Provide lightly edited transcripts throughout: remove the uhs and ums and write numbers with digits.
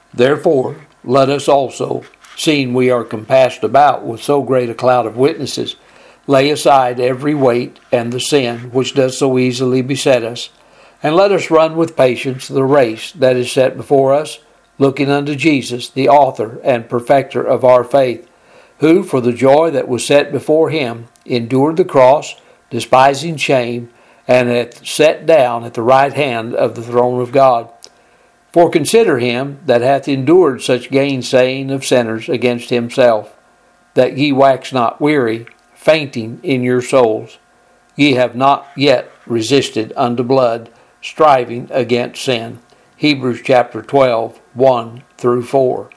Therefore, let us also, seeing we are compassed about with so great a cloud of witnesses, lay aside every weight and the sin which does so easily beset us, and let us run with patience the race that is set before us, looking unto Jesus, the author and perfecter of our faith, who, for the joy that was set before him, endured the cross, despising shame, and hath sat down at the right hand of the throne of God. For consider him that hath endured such gainsaying of sinners against himself, that ye wax not weary, fainting in your souls. Ye have not yet resisted unto blood, striving against sin. Hebrews chapter 12, 1 through 4.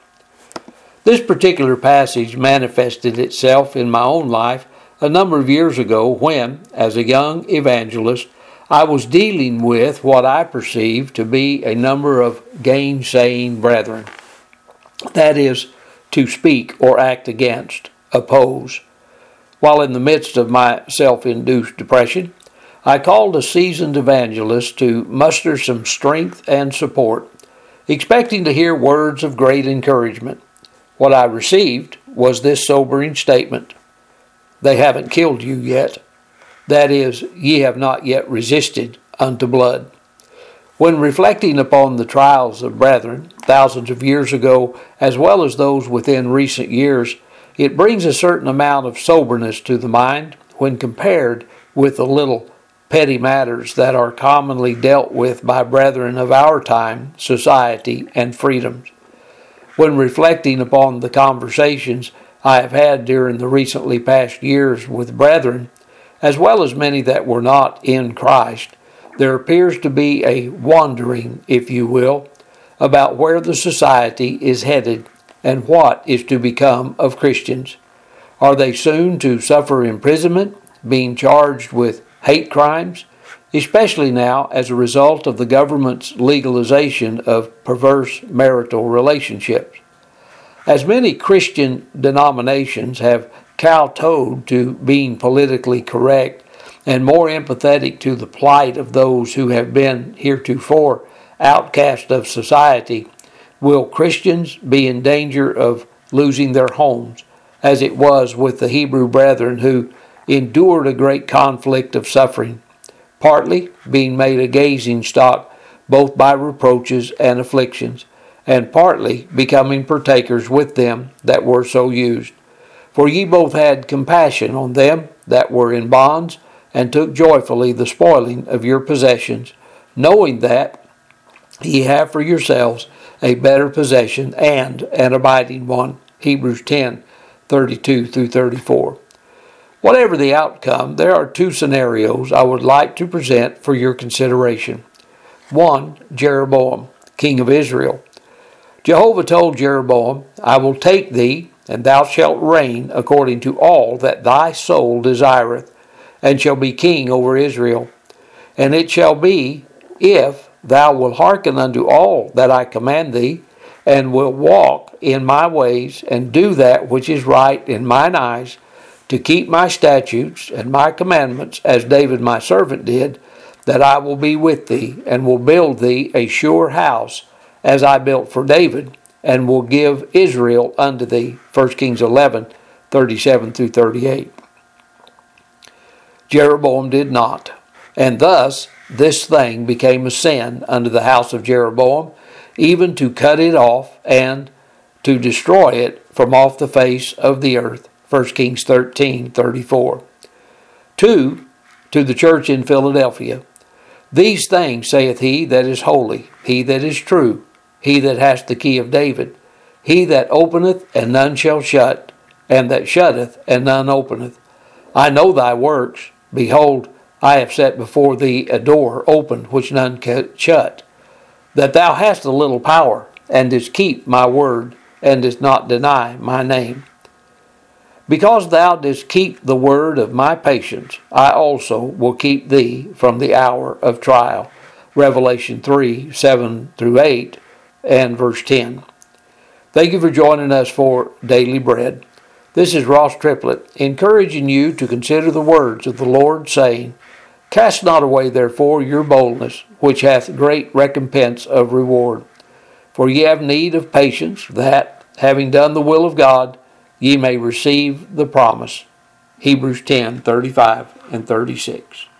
This particular passage manifested itself in my own life a number of years ago when, as a young evangelist, I was dealing with what I perceived to be a number of gainsaying brethren. That is, to speak or act against, oppose. While in the midst of my self-induced depression, I called a seasoned evangelist to muster some strength and support, expecting to hear words of great encouragement. What I received was this sobering statement: "They haven't killed you yet. That is, ye have not yet resisted unto blood." When reflecting upon the trials of brethren, thousands of years ago, as well as those within recent years, it brings a certain amount of soberness to the mind when compared with the little petty matters that are commonly dealt with by brethren of our time, society, and freedoms. When reflecting upon the conversations I have had during the recently past years with brethren, as well as many that were not in Christ, there appears to be a wandering, if you will, about where the society is headed and what is to become of Christians. Are they soon to suffer imprisonment, being charged with hate crimes, especially now as a result of the government's legalization of perverse marital relationships? As many Christian denominations have kowtowed to being politically correct and more empathetic to the plight of those who have been heretofore outcast of society, will Christians be in danger of losing their homes, as it was with the Hebrew brethren who endured a great conflict of suffering, partly being made a gazing stock both by reproaches and afflictions, and partly becoming partakers with them that were so used? For ye both had compassion on them that were in bonds, and took joyfully the spoiling of your possessions, knowing that ye have for yourselves a better possession and an abiding one. Hebrews 10, 32 through 34. Whatever the outcome, there are two scenarios I would like to present for your consideration. 1. Jeroboam, king of Israel. Jehovah told Jeroboam, "I will take thee, and thou shalt reign according to all that thy soul desireth, and shall be king over Israel. And it shall be, if thou wilt hearken unto all that I command thee, and wilt walk in my ways, and do that which is right in mine eyes, to keep my statutes and my commandments, as David my servant did, that I will be with thee, and will build thee a sure house, as I built for David, and will give Israel unto thee." 1 Kings 11, 37 through 38. Jeroboam did not, and thus this thing became a sin unto the house of Jeroboam, even to cut it off and to destroy it from off the face of the earth. 1 Kings 13, 34. 2. To the church in Philadelphia. "These things saith he that is holy, he that is true, he that hath the key of David, he that openeth and none shall shut, and that shutteth and none openeth. I know thy works. Behold, I have set before thee a door open which none can shut. That thou hast a little power, and didst keep my word, and didst not deny my name. Because thou didst keep the word of my patience, I also will keep thee from the hour of trial." Revelation 3, 7 through 8, and verse 10. Thank you for joining us for Daily Bread. This is Ross Triplett, encouraging you to consider the words of the Lord, saying, "Cast not away therefore your boldness, which hath great recompense of reward." For ye have need of patience, that, having done the will of God, ye may receive the promise. Hebrews 10:35 and 36.